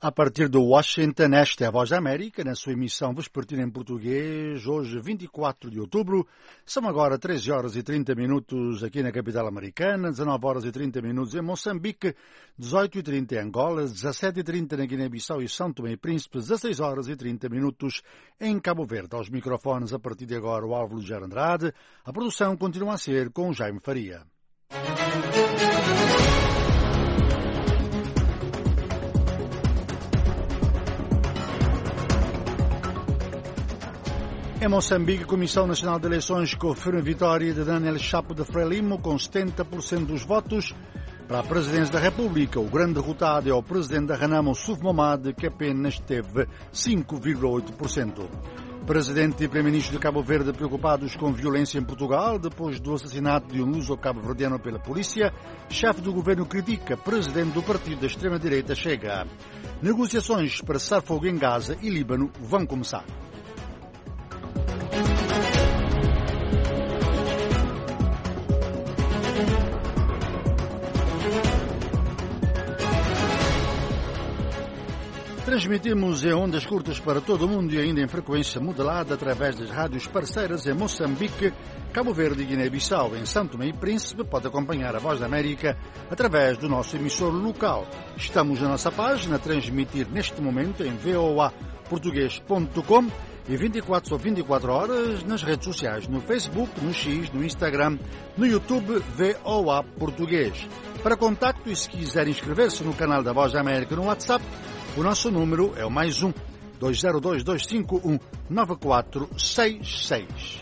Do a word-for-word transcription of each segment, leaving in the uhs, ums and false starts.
A partir de Washington, esta é a Voz da América, na sua emissão vespertina em português, hoje vinte e quatro de outubro. São agora treze horas e trinta minutos aqui na capital americana, dezanove horas e trinta minutos em Moçambique, dezoito e trinta em Angola, dezassete e trinta na Guiné-Bissau e São Tomé e Príncipe, dezasseis horas e trinta minutos em Cabo Verde. Aos microfones, a partir de agora, o Álvaro Ligeiro Andrade. A produção continua a ser com o Jaime Faria. Em Moçambique, a Comissão Nacional de Eleições confirma a vitória de Daniel Chapo de Frelimo com setenta por cento dos votos. Para a Presidência da República, o grande derrotado é o Presidente da Renamo, Suf Momad, que apenas teve cinco vírgula oito por cento. Presidente e Primeiro-Ministro de Cabo Verde preocupados com violência em Portugal depois do assassinato de um luso cabo-verdiano pela polícia. Chefe do governo critica Presidente do partido da extrema-direita Chega. Negociações para cessar fogo em Gaza e Líbano vão começar. Transmitimos em ondas curtas para todo o mundo e ainda em frequência modelada através das rádios parceiras em Moçambique, Cabo Verde e Guiné-Bissau. Em São Tomé e Príncipe pode acompanhar a Voz da América através do nosso emissor local. Estamos na nossa página a transmitir neste momento em voa português ponto com e vinte e quatro sobre vinte e quatro horas nas redes sociais, no Facebook, no X, no Instagram, no YouTube V O A Português. Para contacto e se quiser inscrever-se no canal da Voz da América no WhatsApp, o nosso número é o mais um, dois zero dois, dois cinco um, nove quatro seis seis.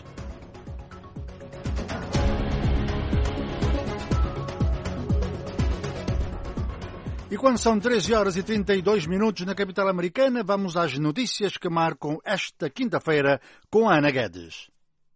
E quando são treze horas e trinta e dois minutos na capital americana, vamos às notícias que marcam esta quinta-feira com a Ana Guedes.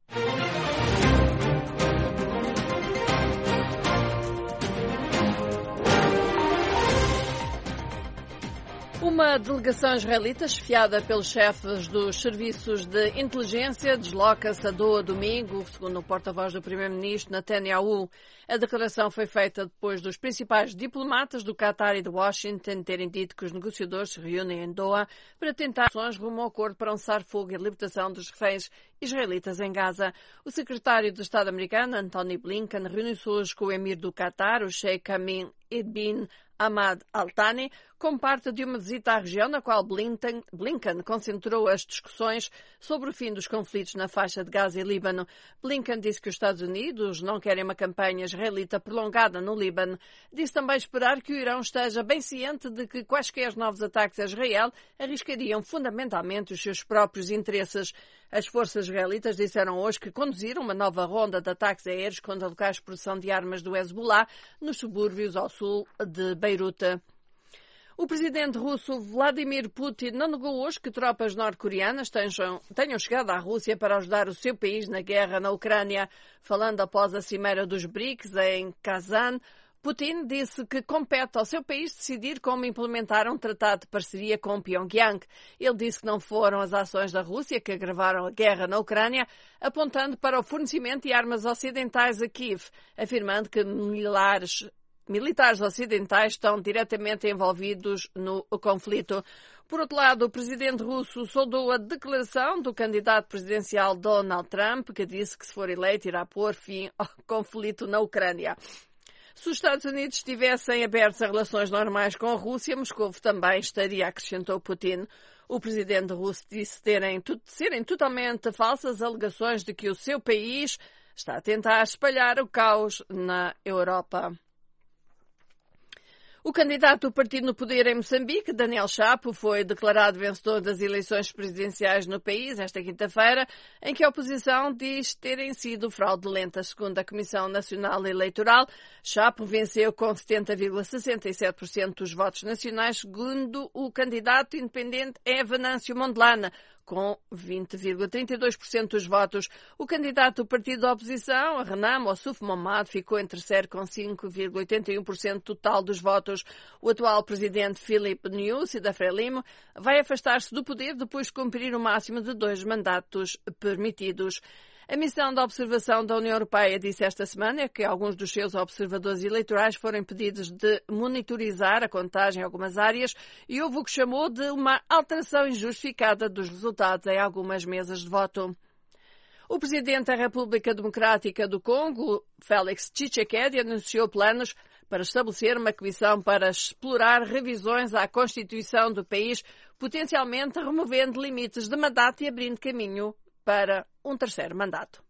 Uma delegação israelita, chefiada pelos chefes dos serviços de inteligência, desloca-se a Doha domingo, segundo o porta-voz do primeiro-ministro Netanyahu. A declaração foi feita depois dos principais diplomatas do Qatar e de Washington terem dito que os negociadores se reúnem em Doha para tentar ações rumo ao acordo para um cessar-fogo e a libertação dos reféns israelitas em Gaza. O secretário de Estado americano, Antony Blinken, reuniu-se hoje com o emir do Qatar, o Sheikh Tamim bin Hamad Al Thani, como parte de uma visita à região na qual Blinken, Blinken concentrou as discussões sobre o fim dos conflitos na faixa de Gaza e Líbano. Blinken disse que os Estados Unidos não querem uma campanha israelita prolongada no Líbano. Disse também esperar que o Irão esteja bem ciente de que quaisquer novos ataques a Israel arriscariam fundamentalmente os seus próprios interesses. As forças israelitas disseram hoje que conduziram uma nova ronda de ataques aéreos contra locais de produção de armas do Hezbollah nos subúrbios ao sul de Beirute. O presidente russo Vladimir Putin não negou hoje que tropas norte-coreanas tenham, tenham chegado à Rússia para ajudar o seu país na guerra na Ucrânia. Falando após a cimeira dos BRICS em Kazan, Putin disse que compete ao seu país decidir como implementar um tratado de parceria com Pyongyang. Ele disse que não foram as ações da Rússia que agravaram a guerra na Ucrânia, apontando para o fornecimento de armas ocidentais a Kiev, afirmando que milhares Militares ocidentais estão diretamente envolvidos no conflito. Por outro lado, o presidente russo saudou a declaração do candidato presidencial Donald Trump, que disse que, se for eleito, irá pôr fim ao conflito na Ucrânia. Se os Estados Unidos estivessem abertos a relações normais com a Rússia, Moscou também estaria, acrescentou Putin. O presidente russo disse terem, serem totalmente falsas alegações de que o seu país está a tentar espalhar o caos na Europa. O candidato do partido no poder em Moçambique, Daniel Chapo, foi declarado vencedor das eleições presidenciais no país esta quinta-feira, em que a oposição diz terem sido fraudulentas. Segundo a Comissão Nacional Eleitoral, Chapo venceu com setenta vírgula sessenta e sete por cento dos votos nacionais, segundo o candidato independente é Venâncio Mondelana, com vinte vírgula trinta e dois por cento dos votos. O candidato do partido da oposição, a Renamo, Suf Momad, ficou em terceiro com cinco vírgula oitenta e um por cento total dos votos. O atual presidente Filipe Nyusi da Frelimo vai afastar-se do poder depois de cumprir o máximo de dois mandatos permitidos. A missão de observação da União Europeia disse esta semana que alguns dos seus observadores eleitorais foram impedidos de monitorizar a contagem em algumas áreas e houve o que chamou de uma alteração injustificada dos resultados em algumas mesas de voto. O presidente da República Democrática do Congo, Félix Tshisekedi, anunciou planos para estabelecer uma comissão para explorar revisões à Constituição do país, potencialmente removendo limites de mandato e abrindo caminho para um terceiro mandato.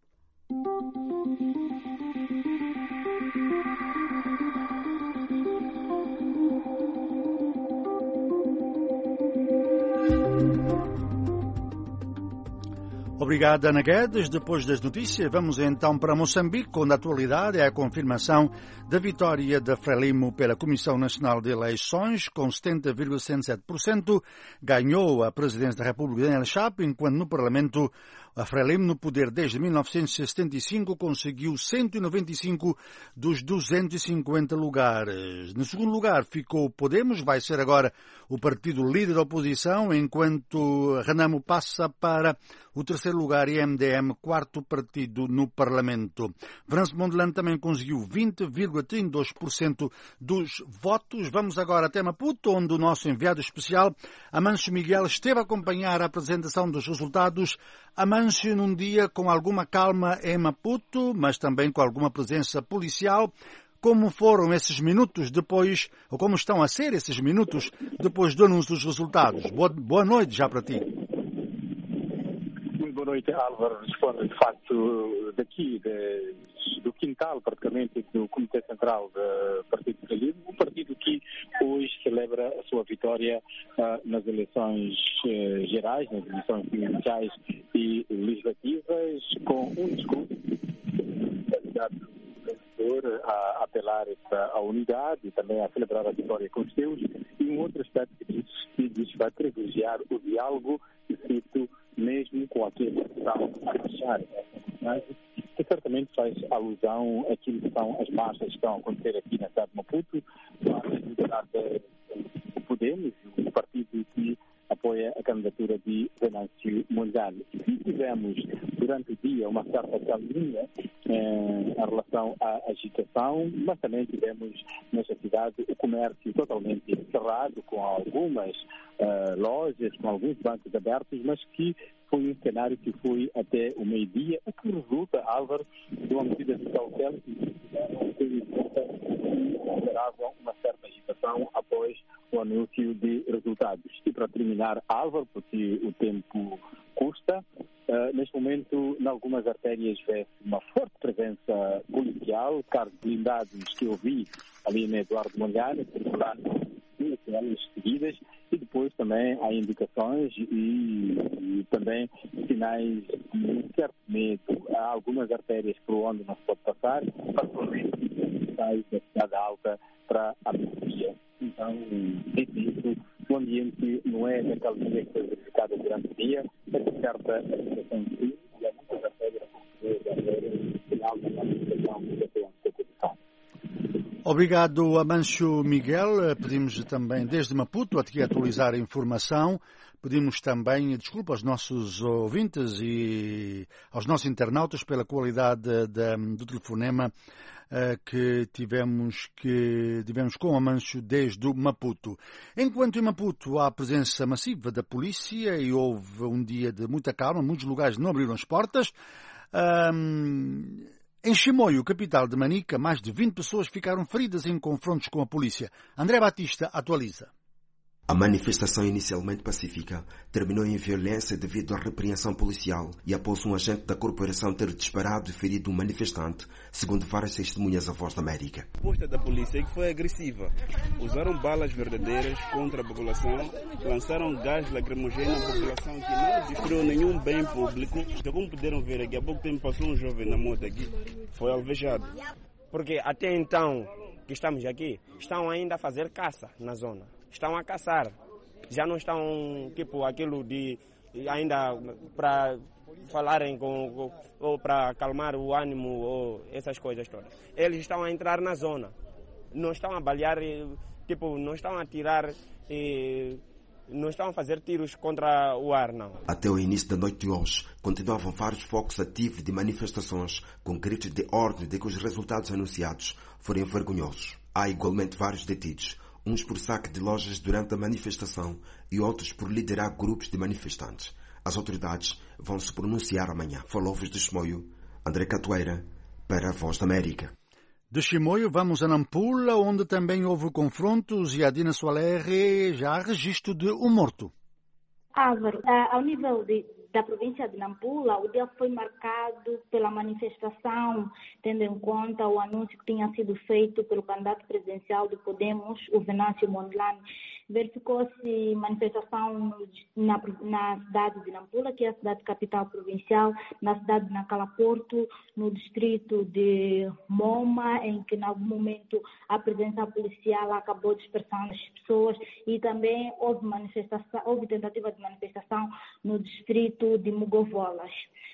Obrigado, Ana Guedes. Depois das notícias, vamos então para Moçambique, onde a atualidade é a confirmação da vitória da Frelimo pela Comissão Nacional de Eleições, com setenta vírgula sessenta e sete por cento. Ganhou a presidência da República, Daniel Chapo, enquanto no Parlamento a Frelimo, no poder desde mil novecentos e setenta e cinco, conseguiu cento e noventa e cinco dos duzentos e cinquenta lugares. No segundo lugar ficou Podemos, vai ser agora o partido líder da oposição, enquanto Renamo passa para o terceiro lugar e M D M, quarto partido no Parlamento. França Mondlane também conseguiu vinte vírgula trinta e dois por cento dos votos. Vamos agora até Maputo, onde o nosso enviado especial, Amâncio Miguel, esteve a acompanhar a apresentação dos resultados. Amâncio, num dia com alguma calma em Maputo, mas também com alguma presença policial. Como foram esses minutos depois, ou como estão a ser esses minutos depois do anúncio dos resultados? Boa, boa noite já para ti. Muito boa noite, Álvaro. Respondo, de facto, daqui, de, do quintal, praticamente, do Comitê Central do Partido Frelimo, um partido que hoje celebra a sua vitória uh, nas eleições uh, gerais, nas eleições presidenciais e legislativas, com um discurso a apelar à unidade e também a celebrar a vitória com os seus, e um outro aspecto que diz que diz vai privilegiar o diálogo, e cito, mesmo com aqueles que estão a achar essa mensagem, que certamente faz alusão àquilo que são as marchas que estão a acontecer aqui na cidade de Maputo, a liderança do Podemos, o partido que apoia a candidatura de Venâncio Mondlane. Se tivemos durante o dia uma certa calminha eh, em relação à agitação, mas também tivemos nesta cidade o comércio totalmente encerrado, com algumas eh, lojas, com alguns bancos abertos, mas que foi um cenário que foi até o meio-dia, o que resulta, Álvaro, de uma medida de cautela que gerava uma certa agitação após o anúncio de resultados. E para terminar, Álvaro, porque o tempo custa, uh, neste momento, em algumas artérias vê-se uma forte presença policial, carros blindados que eu vi ali na Eduardo Mondlane, circulando elas seguidas, e depois também há indicações e, e também sinais de um certo medo. Há algumas artérias por onde não se pode passar, particularmente sai da cidade alta para a periferia. Então, dito isso, o ambiente não é daquela maneira que foi verificada durante o dia, é de certa agitação de frio, e há muitas artérias de alta classificação de oposição. Obrigado, Amâncio Miguel. Pedimos também, desde Maputo, a te atualizar a informação. Pedimos também desculpa aos nossos ouvintes e aos nossos internautas pela qualidade de, de, do telefonema uh, que tivemos, que tivemos com o Amâncio desde o Maputo. Enquanto em Maputo há presença massiva da polícia e houve um dia de muita calma, muitos lugares não abriram as portas. Um, Em Chimoio, capital de Manica, mais de vinte pessoas ficaram feridas em confrontos com a polícia. André Batista atualiza. A manifestação, inicialmente pacífica, terminou em violência devido à repreensão policial e após um agente da corporação ter disparado e ferido um manifestante, segundo várias testemunhas à Voz da América. A resposta da polícia é que foi agressiva. Usaram balas verdadeiras contra a população, lançaram gás lacrimogêneo à população que não destruiu nenhum bem público. Então, como puderam ver, aqui há pouco tempo passou um jovem na moto aqui, foi alvejado. Porque até então que estamos aqui, estão ainda a fazer caça na zona. Estão a caçar, já não estão tipo aquilo de ainda para falarem com, ou para acalmar o ânimo ou essas coisas todas. Eles estão a entrar na zona, não estão a balear, tipo, não estão a tirar eh, não estão a fazer tiros contra o ar, não. Até o início da noite de hoje, continuavam vários focos ativos de manifestações com gritos de ordem de que os resultados anunciados forem vergonhosos. Há igualmente vários detidos, uns por saque de lojas durante a manifestação e outros por liderar grupos de manifestantes. As autoridades vão se pronunciar amanhã. Falou-vos de Chimoio, André Catoeira, para a Voz da América. De Chimoio vamos a Nampula, onde também houve confrontos e a Dina Soalegre já há registro de um morto. Álvaro, ao nível de, da província de Nampula, o dia foi marcado pela manifestação, tendo em conta o anúncio que tinha sido feito pelo candidato presidencial do Podemos, o Venâncio Mondlane. Verificou-se manifestação na, na cidade de Nampula, que é a cidade capital provincial, na cidade de Nacala Porto, no distrito de Moma, em que em algum momento a presença policial acabou dispersando as pessoas, e também houve manifestação, houve tentativa de manifestação no distrito de Mugovolas.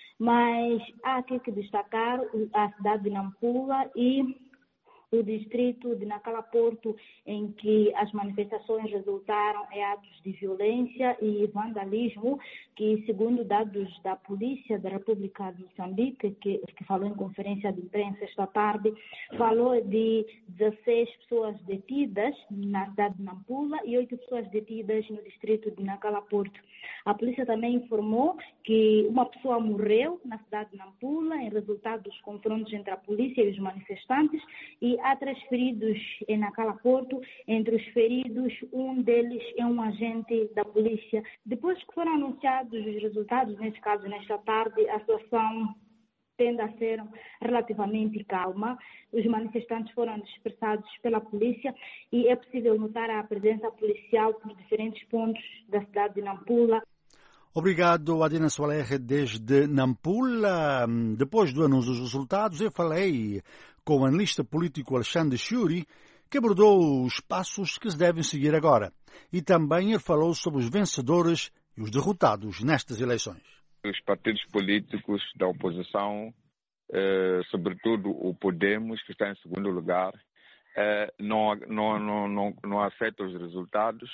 Mas há aqui que destacar a cidade de Nampula e o distrito de Nacala Porto, em que as manifestações resultaram em atos de violência e vandalismo, que, segundo dados da Polícia da República de Moçambique, que, que falou em conferência de imprensa esta tarde, falou de dezesseis pessoas detidas na cidade de Nampula e oito pessoas detidas no distrito de Nacala Porto. A polícia também informou que uma pessoa morreu na cidade de Nampula em resultado dos confrontos entre a polícia e os manifestantes, e há três feridos em Nacala Porto. Entre os feridos, um deles é um agente da polícia. Depois que foram anunciados os resultados, neste caso, nesta tarde, a situação tende a ser relativamente calma. Os manifestantes foram dispersados pela polícia e é possível notar a presença policial por diferentes pontos da cidade de Nampula. Obrigado, Adina Soalegre, desde Nampula. Depois do anúncio dos resultados, eu falei com o analista político Alexandre Churi, que abordou os passos que se devem seguir agora. E também ele falou sobre os vencedores e os derrotados nestas eleições. Os partidos políticos da oposição, eh, sobretudo o Podemos, que está em segundo lugar, eh, não, não, não, não, não aceita os resultados,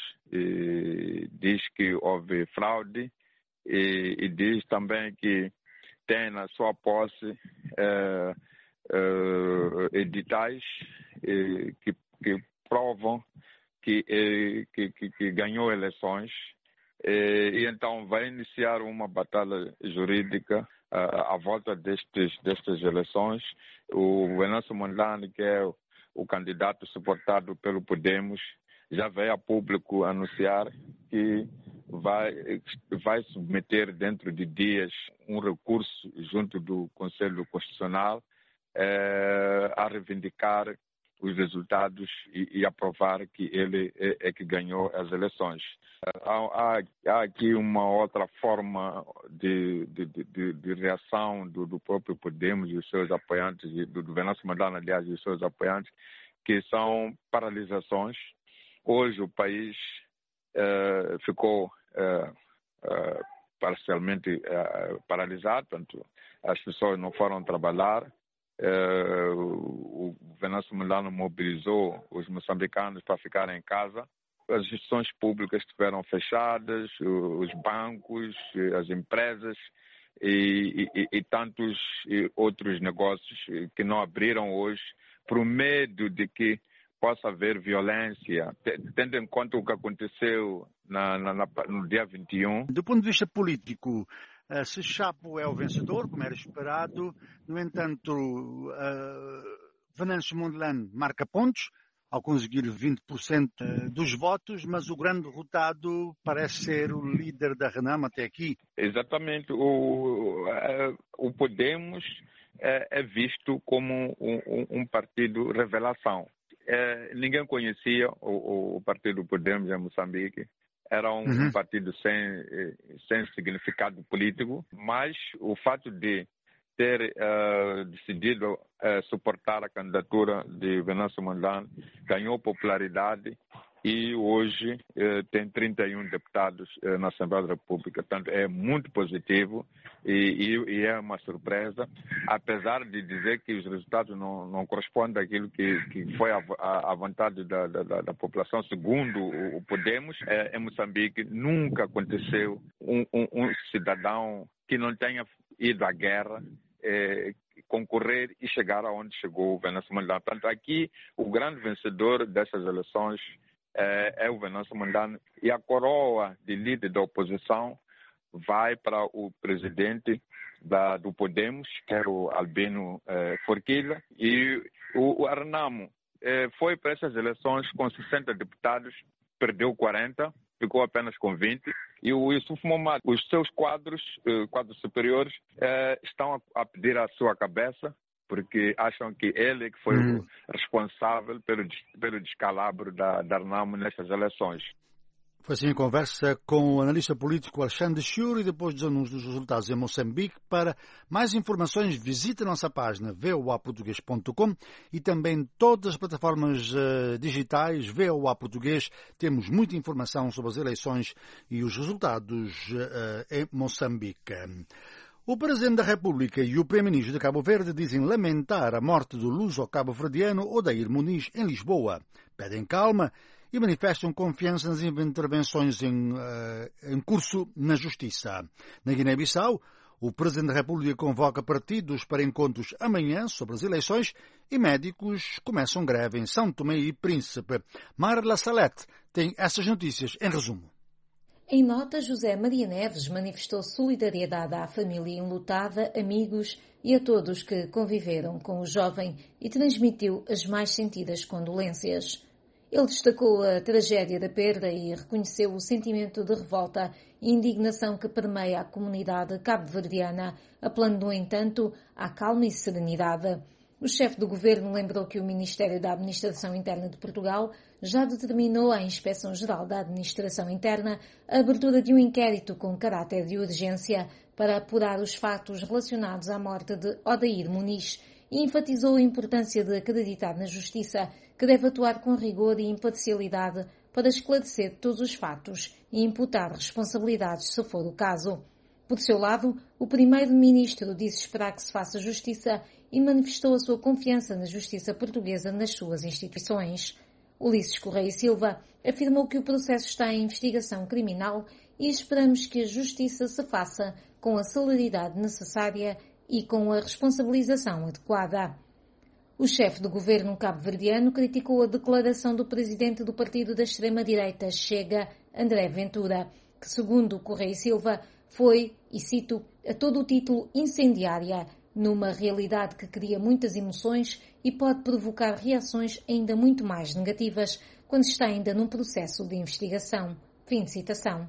e diz que houve fraude, e, e diz também que tem na sua posse eh, eh, editais eh, que, que provam que, eh, que, que, que ganhou eleições. E então vai iniciar uma batalha jurídica uh, à volta destes, destas eleições. O Venâncio Mondlane, que é o, o candidato suportado pelo Podemos, já veio a público anunciar que vai, vai submeter dentro de dias um recurso junto do Conselho Constitucional uh, a reivindicar os resultados e, e aprovar que ele é, é que ganhou as eleições. Há, há, há aqui uma outra forma de, de, de, de reação do, do próprio Podemos e os seus apoiantes, do, do Venâncio Mondlane, aliás, e os seus apoiantes, que são paralisações. Hoje o país eh, ficou eh, eh, parcialmente eh, paralisado, portanto, as pessoas não foram trabalhar. Uh, o Venâncio Mondlane mobilizou os moçambicanos para ficarem em casa. As instituições públicas estiveram fechadas, os bancos, as empresas e, e, e tantos outros negócios que não abriram hoje por medo de que possa haver violência, tendo em conta o que aconteceu na, na, na, no dia vinte e um. Do ponto de vista político, Uh, se Chapo é o vencedor, como era esperado, no entanto, uh, Venâncio Mondlane marca pontos ao conseguir vinte por cento dos votos, mas o grande derrotado parece ser o líder da Renam até aqui. Exatamente. O, uh, o Podemos uh, é visto como um, um, um partido revelação. Uh, ninguém conhecia o, o partido Podemos em Moçambique. Era um, uhum. um partido sem, sem significado político, mas o fato de ter uh, decidido uh, suportar a candidatura de Venâncio Mondlane ganhou popularidade e hoje eh, tem trinta e um deputados eh, na Assembleia da República. Portanto, é muito positivo e, e, e é uma surpresa, apesar de dizer que os resultados não, não correspondem àquilo que, que foi a, a, a vontade da, da, da população. Segundo o, o Podemos, eh, em Moçambique nunca aconteceu um, um, um cidadão que não tenha ido à guerra eh, concorrer e chegar aonde chegou o Venâncio Mondlane. Portanto, aqui o grande vencedor dessas eleições é, é o Venâncio Mondlane, e a coroa de líder da oposição vai para o presidente da, do Podemos, que é o Albino eh, Forquilha, e o, o Arnamo eh, foi para essas eleições com sessenta deputados, perdeu quarenta, ficou apenas com vinte, e o Yusuf Momad, os seus quadros, eh, quadros superiores, eh, estão a, a pedir a sua cabeça, porque acham que ele é que foi hum. o responsável pelo, pelo descalabro da, da Arnamo nestas eleições. Foi assim a conversa com o analista político Alexandre Chiuri, depois dos anúncios dos resultados em Moçambique. Para mais informações, visite a nossa página v o a português ponto com e também todas as plataformas uh, digitais V O A Português. Temos muita informação sobre as eleições e os resultados uh, em Moçambique. O Presidente da República e o Primeiro-Ministro de Cabo Verde dizem lamentar a morte do luso-cabo-verdiano Odair Muniz em Lisboa. Pedem calma e manifestam confiança nas intervenções em, uh, em curso na Justiça. Na Guiné-Bissau, o Presidente da República convoca partidos para encontros amanhã sobre as eleições e médicos começam greve em São Tomé e Príncipe. Marla Salete tem essas notícias em resumo. Em nota, José Maria Neves manifestou solidariedade à família enlutada, amigos e a todos que conviveram com o jovem e transmitiu as mais sentidas condolências. Ele destacou a tragédia da perda e reconheceu o sentimento de revolta e indignação que permeia a comunidade cabo-verdiana, apelando, no entanto, à calma e serenidade. O chefe do governo lembrou que o Ministério da Administração Interna de Portugal já determinou à Inspeção-Geral da Administração Interna a abertura de um inquérito com caráter de urgência para apurar os fatos relacionados à morte de Odair Muniz e enfatizou a importância de acreditar na Justiça, que deve atuar com rigor e imparcialidade para esclarecer todos os fatos e imputar responsabilidades se for o caso. Por seu lado, o primeiro-ministro disse esperar que se faça justiça e manifestou a sua confiança na justiça portuguesa nas suas instituições. Ulisses Correia Silva afirmou que o processo está em investigação criminal e esperamos que a justiça se faça com a celeridade necessária e com a responsabilização adequada. O chefe do governo cabo-verdiano criticou a declaração do presidente do partido da extrema-direita, Chega, André Ventura, que, segundo Correia Silva, foi, e cito, a todo o título incendiária, numa realidade que cria muitas emoções e pode provocar reações ainda muito mais negativas quando está ainda num processo de investigação. Fim de citação.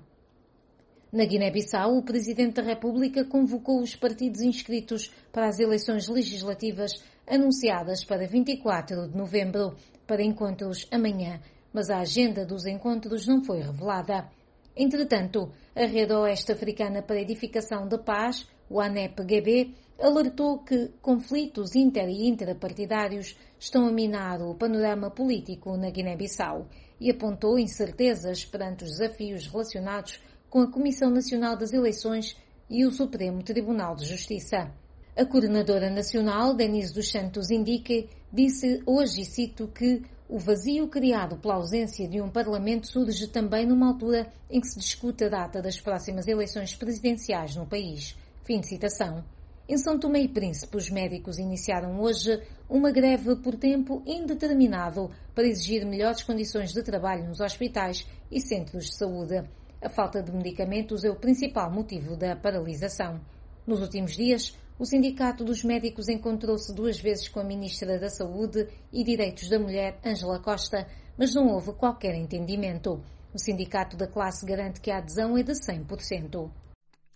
Na Guiné-Bissau, o Presidente da República convocou os partidos inscritos para as eleições legislativas anunciadas para vinte e quatro de novembro, para encontros amanhã, mas a agenda dos encontros não foi revelada. Entretanto, a Rede Oeste Africana para a Edificação da Paz, o A N E P-G B, alertou que conflitos inter- e intrapartidários estão a minar o panorama político na Guiné-Bissau e apontou incertezas perante os desafios relacionados com a Comissão Nacional das Eleições e o Supremo Tribunal de Justiça. A coordenadora nacional, Denise dos Santos Indique, disse hoje, e cito, que o vazio criado pela ausência de um Parlamento surge também numa altura em que se discute a data das próximas eleições presidenciais no país. Fim de citação. Em São Tomé e Príncipe, os médicos iniciaram hoje uma greve por tempo indeterminado para exigir melhores condições de trabalho nos hospitais e centros de saúde. A falta de medicamentos é o principal motivo da paralisação. Nos últimos dias, o Sindicato dos Médicos encontrou-se duas vezes com a Ministra da Saúde e Direitos da Mulher, Ângela Costa, mas não houve qualquer entendimento. O Sindicato da Classe garante que a adesão é de cem por cento.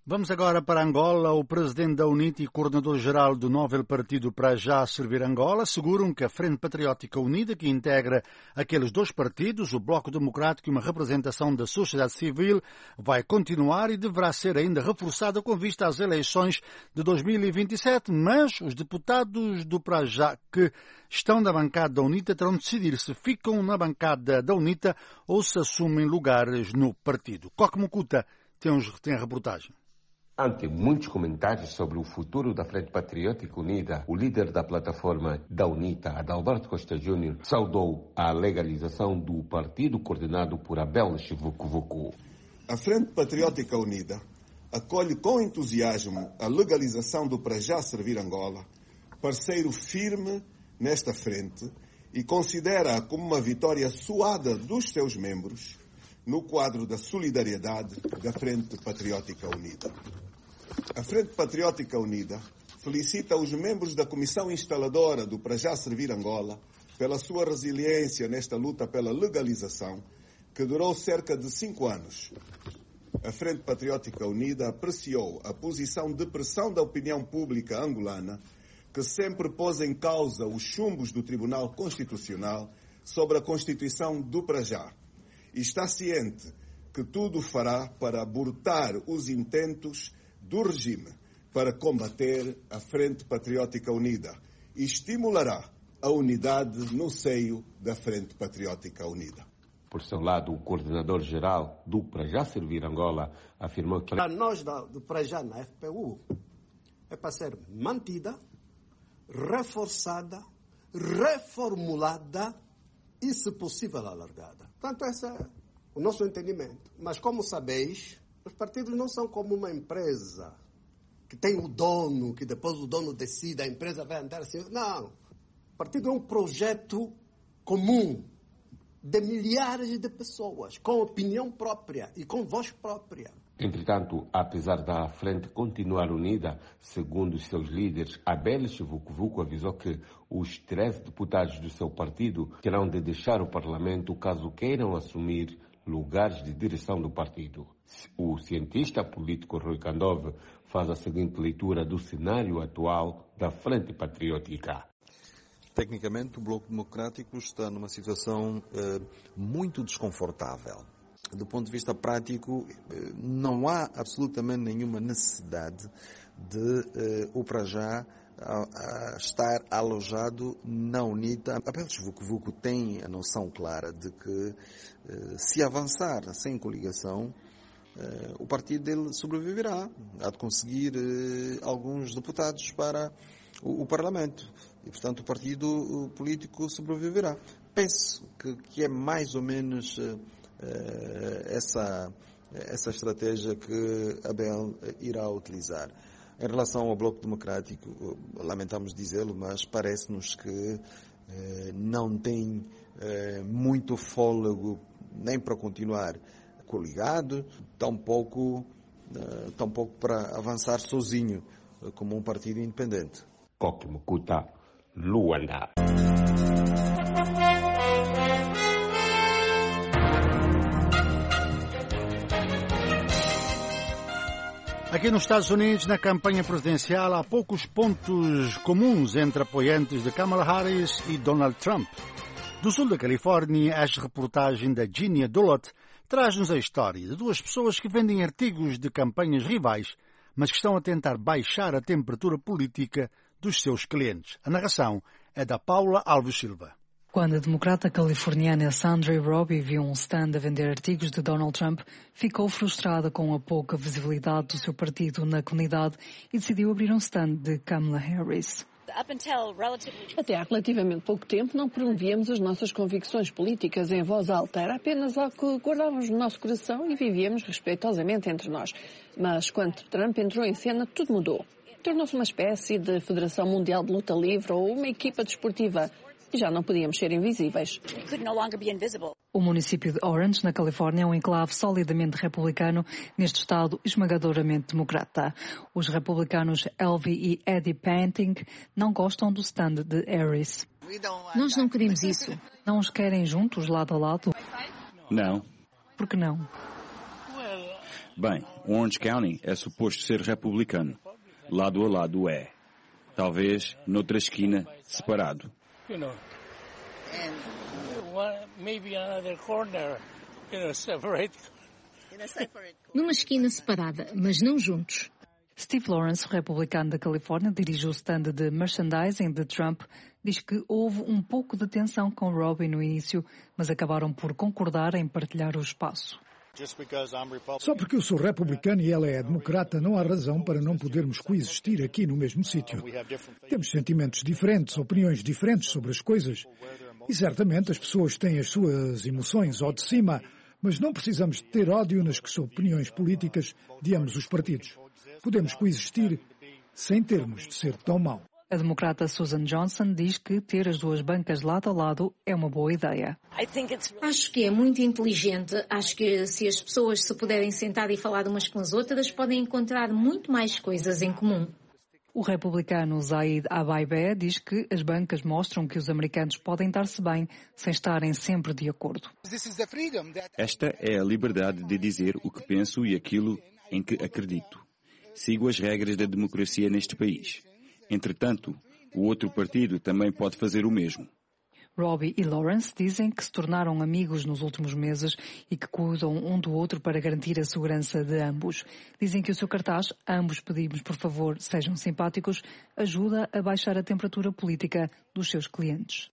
Vamos agora para Angola. O presidente da UNITA e coordenador-geral do novo partido para já servir Angola asseguram que a Frente Patriótica Unida, que integra aqueles dois partidos, o Bloco Democrático e uma representação da sociedade civil, vai continuar e deverá ser ainda reforçada com vista às eleições de dois mil e vinte e sete, mas os deputados do para já que estão na bancada da UNITA terão de decidir se ficam na bancada da UNITA ou se assumem lugares no partido. Coque Mucuta tem, tem a reportagem. Ante muitos comentários sobre o futuro da Frente Patriótica Unida, o líder da plataforma da UNITA, Adalberto Costa Júnior, saudou a legalização do partido coordenado por Abel Chivukuvuku. A Frente Patriótica Unida acolhe com entusiasmo a legalização do para já servir Angola, parceiro firme nesta frente, e considera-a como uma vitória suada dos seus membros no quadro da solidariedade da Frente Patriótica Unida. A Frente Patriótica Unida felicita os membros da Comissão Instaladora do Para Já Servir Angola pela sua resiliência nesta luta pela legalização, que durou cerca de cinco anos. A Frente Patriótica Unida apreciou a posição de pressão da opinião pública angolana, que sempre pôs em causa os chumbos do Tribunal Constitucional sobre a Constituição do Para Já, e está ciente que tudo fará para abortar os intentos do regime para combater a Frente Patriótica Unida e estimulará a unidade no seio da Frente Patriótica Unida. Por seu lado, o coordenador-geral do Para Já Servir Angola afirmou que... Para nós do Para Já na F P U é para ser mantida, reforçada, reformulada e, se possível, alargada. Portanto, esse é o nosso entendimento. Mas, como sabeis, os partidos não são como uma empresa que tem o dono, que depois o dono decide, a empresa vai andar assim. Não. O partido é um projeto comum de milhares de pessoas, com opinião própria e com voz própria. Entretanto, apesar da frente continuar unida, segundo os seus líderes, Abel Chivukuvuku avisou que os treze deputados do seu partido terão de deixar o Parlamento caso queiram assumir lugares de direção do partido. O cientista político Rui Kandove faz a seguinte leitura do cenário atual da Frente Patriótica. Tecnicamente, o Bloco Democrático está numa situação eh, muito desconfortável. Do ponto de vista prático, eh, não há absolutamente nenhuma necessidade de eh, o para já a, a estar alojado na UNITA. Abel Chivukuvuku tem a noção clara de que eh, se avançar sem coligação, eh, o partido dele sobreviverá. Há de conseguir eh, alguns deputados para o, o Parlamento. E, portanto, o partido político sobreviverá. Penso que, que é mais ou menos uh, essa, essa estratégia que Abel irá utilizar. Em relação ao Bloco Democrático, lamentamos dizê-lo, mas parece-nos que uh, não tem uh, muito fôlego nem para continuar coligado, tampouco, uh, tampouco para avançar sozinho, uh, como um partido independente. Coque Mucuta, Luanda. Aqui nos Estados Unidos, na campanha presidencial, há poucos pontos comuns entre apoiantes de Kamala Harris e Donald Trump. Do sul da Califórnia, esta reportagem da Ginia Dulot traz-nos a história de duas pessoas que vendem artigos de campanhas rivais, mas que estão a tentar baixar a temperatura política dos seus clientes. A narração é da Paula Alves Silva. Quando a democrata californiana Sandra Robbie viu um stand a vender artigos de Donald Trump, ficou frustrada com a pouca visibilidade do seu partido na comunidade e decidiu abrir um stand de Kamala Harris. Até há relativamente pouco tempo não promovíamos as nossas convicções políticas em voz alta. Era apenas algo que guardávamos no nosso coração e vivíamos respeitosamente entre nós. Mas quando Trump entrou em cena, tudo mudou. Tornou-se uma espécie de Federação Mundial de Luta Livre ou uma equipa desportiva. E já não podíamos ser invisíveis. O município de Orange, na Califórnia, é um enclave solidamente republicano, neste estado esmagadoramente democrata. Os republicanos Elvie e Eddie Panting não gostam do stand de Harris. Nós não queremos isso. Não os querem juntos, lado a lado? Não. Por que não? Bem, Orange County é suposto ser republicano. Lado a lado é. Talvez noutra esquina, separado. You know, one, maybe another corner, you know, separate. Numa esquina separada, mas não juntos. Steve Lawrence, republicano da Califórnia, dirige o stand de merchandising de Trump, diz que houve um pouco de tensão com Robbie no início, mas acabaram por concordar em partilhar o espaço. Só porque eu sou republicano e ela é democrata, não há razão para não podermos coexistir aqui no mesmo sítio. Temos sentimentos diferentes, opiniões diferentes sobre as coisas. E certamente as pessoas têm as suas emoções ao de cima, mas não precisamos de ter ódio nas opiniões políticas de ambos os partidos. Podemos coexistir sem termos de ser tão mau. A democrata Susan Johnson diz que ter as duas bancas lado a lado é uma boa ideia. Acho que é muito inteligente. Acho que se as pessoas se puderem sentar e falar umas com as outras, podem encontrar muito mais coisas em comum. O republicano Zaid Abaibé diz que as bancas mostram que os americanos podem dar-se bem sem estarem sempre de acordo. Esta é a liberdade de dizer o que penso e aquilo em que acredito. Sigo as regras da democracia neste país. Entretanto, o outro partido também pode fazer o mesmo. Robbie e Lawrence dizem que se tornaram amigos nos últimos meses e que cuidam um do outro para garantir a segurança de ambos. Dizem que o seu cartaz, ambos pedimos por favor sejam simpáticos, ajuda a baixar a temperatura política dos seus clientes.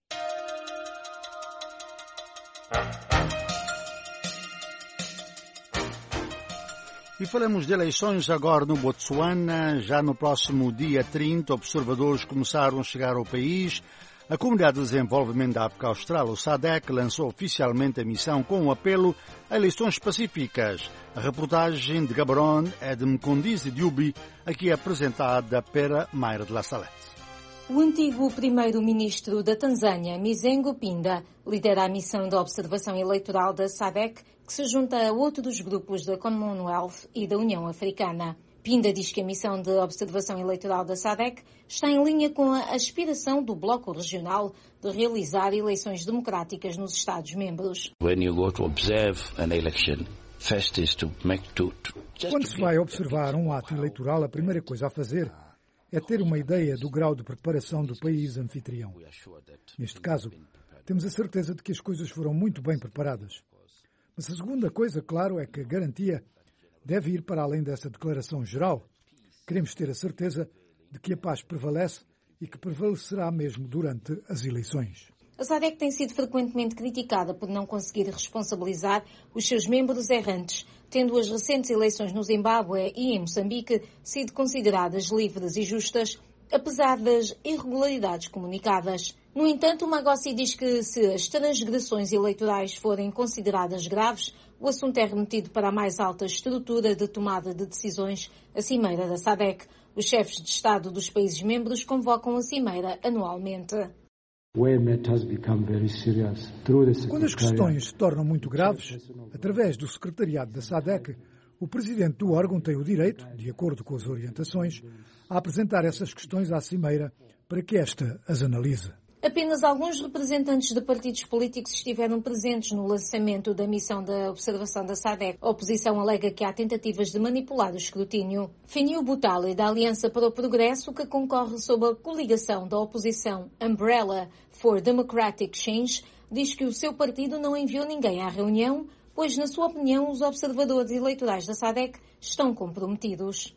E falamos de eleições agora no Botsuana. Já no próximo dia trinta, observadores começaram a chegar ao país. A Comunidade de Desenvolvimento da África Austral, o SADC, lançou oficialmente a missão com um apelo a eleições pacíficas. A reportagem de Gaborone é de Mkondisi Diubi, aqui apresentada pela Mayra de La Salette. O antigo primeiro-ministro da Tanzânia, Mizengo Pinda, lidera a missão de observação eleitoral da SADC, que se junta a outros grupos da Commonwealth e da União Africana. Pinda diz que a missão de observação eleitoral da SADC está em linha com a aspiração do Bloco Regional de realizar eleições democráticas nos Estados-membros. Quando se vai observar um ato eleitoral, a primeira coisa a fazer é ter uma ideia do grau de preparação do país anfitrião. Neste caso, temos a certeza de que as coisas foram muito bem preparadas. Mas a segunda coisa, claro, é que a garantia deve ir para além dessa declaração geral. Queremos ter a certeza de que a paz prevalece e que prevalecerá mesmo durante as eleições. A SADC tem sido frequentemente criticada por não conseguir responsabilizar os seus membros errantes, tendo as recentes eleições no Zimbábue e em Moçambique sido consideradas livres e justas, apesar das irregularidades comunicadas. No entanto, o Magossi diz que se as transgressões eleitorais forem consideradas graves, o assunto é remetido para a mais alta estrutura de tomada de decisões, a Cimeira da SADC. Os chefes de Estado dos países membros convocam a Cimeira anualmente. Quando as questões se tornam muito graves, através do secretariado da SADC, o presidente do órgão tem o direito, de acordo com as orientações, a apresentar essas questões à Cimeira para que esta as analise. Apenas alguns representantes de partidos políticos estiveram presentes no lançamento da missão da observação da SADC. A oposição alega que há tentativas de manipular o escrutínio. Finiu Butale, da Aliança para o Progresso, que concorre sob a coligação da oposição Umbrella for Democratic Change, diz que o seu partido não enviou ninguém à reunião, pois, na sua opinião, os observadores eleitorais da SADC estão comprometidos.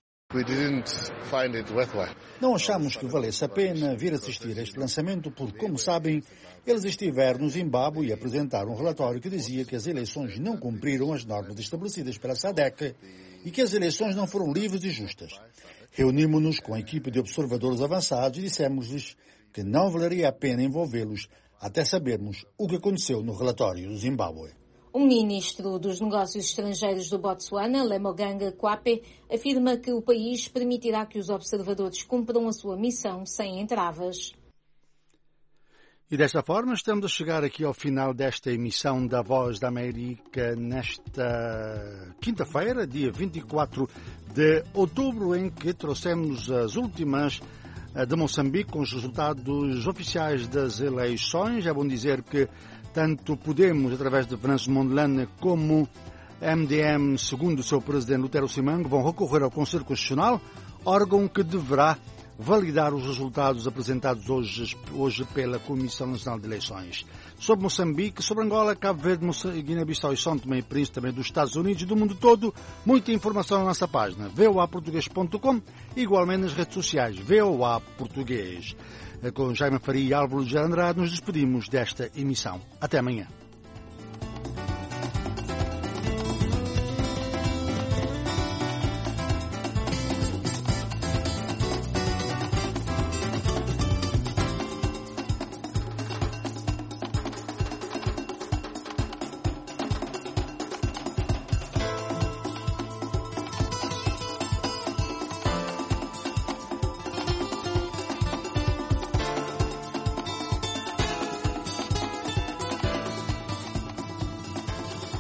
Não achamos que valesse a pena vir assistir a este lançamento porque, como sabem, eles estiveram no Zimbábue e apresentaram um relatório que dizia que as eleições não cumpriram as normas estabelecidas pela SADC e que as eleições não foram livres e justas. Reunimos-nos com a equipe de observadores avançados e dissemos-lhes que não valeria a pena envolvê-los até sabermos o que aconteceu no relatório do Zimbábue. O ministro dos Negócios Estrangeiros do Botsuana, Lemogang Kwape, afirma que o país permitirá que os observadores cumpram a sua missão sem entraves. E desta forma estamos a chegar aqui ao final desta emissão da Voz da América nesta quinta-feira, dia vinte e quatro de outubro, em que trouxemos as últimas de Moçambique com os resultados oficiais das eleições. É bom dizer que tanto Podemos, através de Venâncio Mondlane, como M D M, segundo o seu presidente Lutero Simango, vão recorrer ao Conselho Constitucional, órgão que deverá validar os resultados apresentados hoje, hoje pela Comissão Nacional de Eleições. Sobre Moçambique, sobre Angola, Cabo Verde, Guiné-Bissau e São Tomé e Príncipe, também dos Estados Unidos e do mundo todo, muita informação na nossa página v o a português ponto com e igualmente nas redes sociais V O A Português. Com Jaime Faria e Álvaro de Andrade nos despedimos desta emissão. Até amanhã.